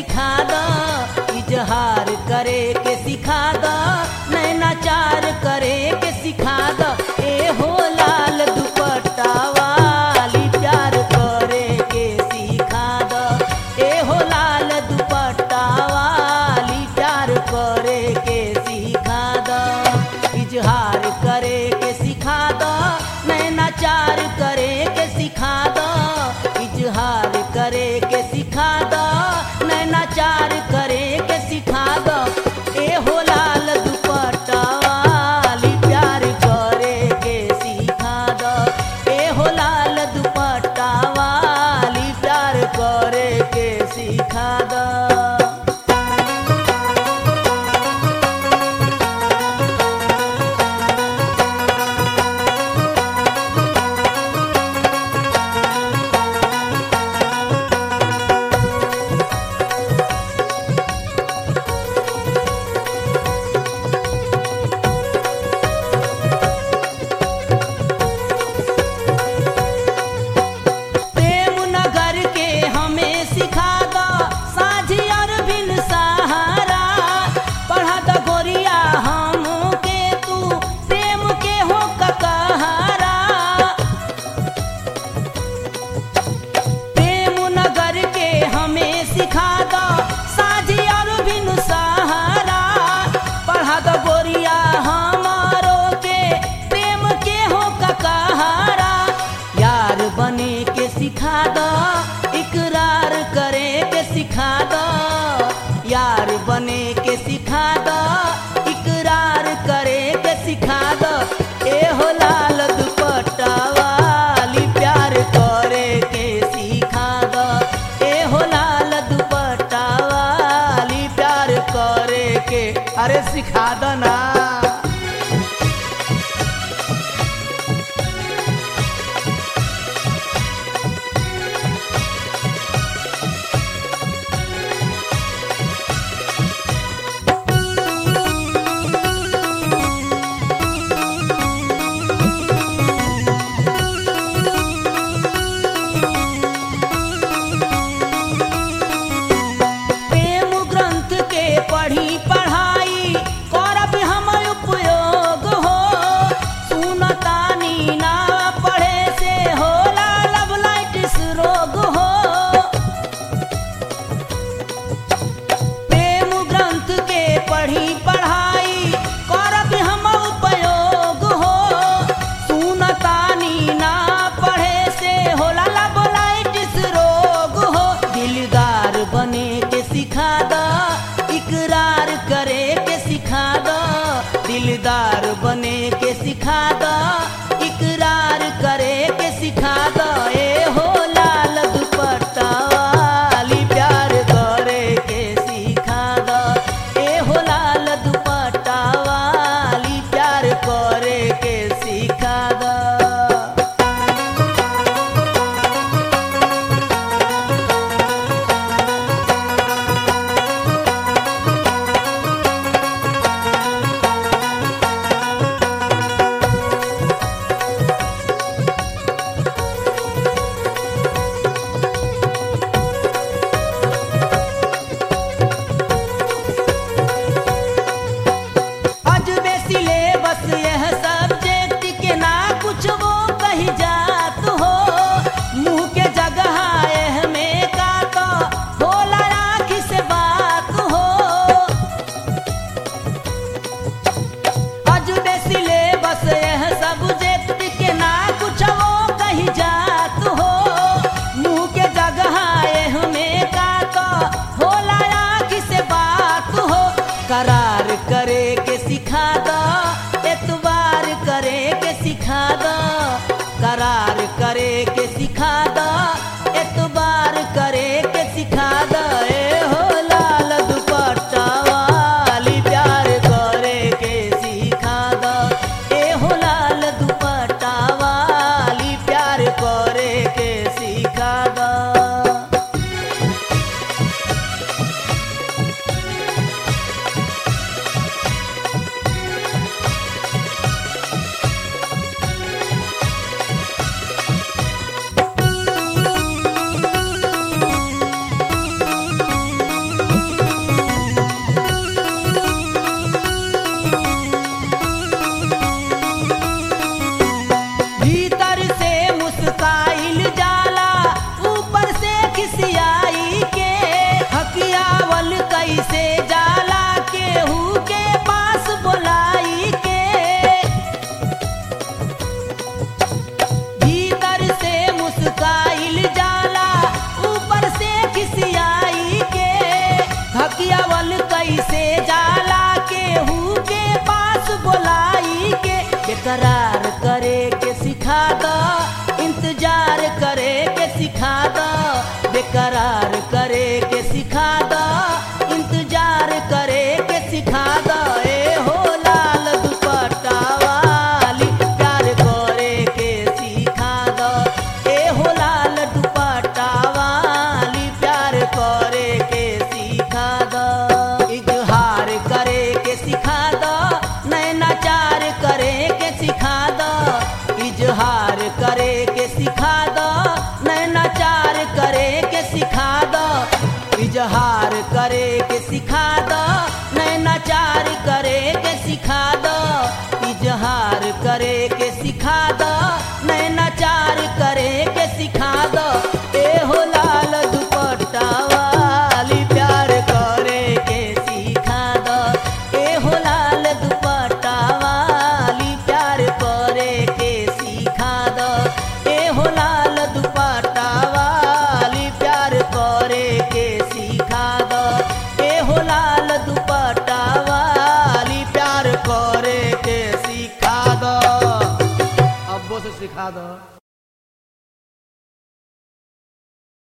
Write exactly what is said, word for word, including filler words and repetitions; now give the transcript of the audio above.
सिखा द, इजहार करे के सिखा द, नैनाचार करे के सिखा द। ए हो लाल दुपट्टा वाली प्यार करे के सिखा द, ए हो लाल दुपट्टा वाली प्यार करे के सिखा द। इजहार करे के सिखा द, नैनाचार करे के सिखा द, इजहार करे के सिखा द, नैनाचार करे के सिखा द। ए हो लाल दुपट्टा वाली प्यार करे के सिखा द, ए हो लाल दुपट्टा वाली प्यार करे के सिखा द। प्रेम नगर के हमें सिखा द, साझी और बिन सहारा, पढ़ा द गोरिया हमके तू प्रेम के हो ककहारा। प्रेम नगर के हमें सिखा द, साझी और बिन सहारा, पढ़ा द गोरिया हमारो के प्रेम के हो ककहारा। यार बने के सिखा द, इकरार करे के सिखा द, यार बने के सिखा द, इकरार करे के सिखा द। ए हो लाल दुपट्टा वाली प्यार करे के सिखा द, ए हो लाल दुपट्टा वाली प्यार करे के अरे सिखा द ना। प्रेम ग्रंथ के पढ़ी पढ़ाई करब हम उपयोग हो, सुनतानी ना पढ़े से होला लव लाइटिस रोग हो। प्रेम ग्रंथ के पढ़ी पढ़ाई करब हम उपयोग हो, सुनतानी ना पढ़े से होला लव लाइटिस रोग हो। दिलदार बने के सिखा द, इकरार करे के सिखा द, दिलदार बने के सिखा द, इकरार करे के सिखा द। ए हो लाल दुपट्टा वाली प्यार करे के सिखा द, ए हो लाल दुपट्टा वाली प्यार करे के सिखा द। भीतर से मुस्काइल जाला ऊपर से खिसियाई के हकियावल कैसे जाला केहू के पास बोलाई के भीतर से मुस्काइल जाला ऊपर से खिसियाई के हकियावल कैसे जाला केहू के पास बोलाई के बेकरार करे के सिखा दो इंतजार करे के सिखा दो बेकरार करे के सिखा दो इंतजार करे के सिखा दो ए हो लाल दुपट्टा वाली प्यार करे के सिखा दो ए हो लाल दुपट्टा वाली प्यार करे के सिखा दो इजहार करे के सिखा दो नैनाचार करे के सिखा दो इजहार करे के सिखा दो नैनाचार करे के सिखा दो इजहार करे के सिखा दो नैनाचार करे के सिखा दो इजहार करे के सिखा दो नैनाचार करे के सिखा दो ए हो लाल दुपट्टा वाली प्यार करे के सिखा दो ए हो लाल दुपट्टा वाली प्यार करे के सिखा दो ए हो लाल दुपट्टा वाली प्यार करे के सिखा दो ए हो लाल दुपट्टा वाली प्यार करे के सिखा दो। अब्बो से सिखा दो।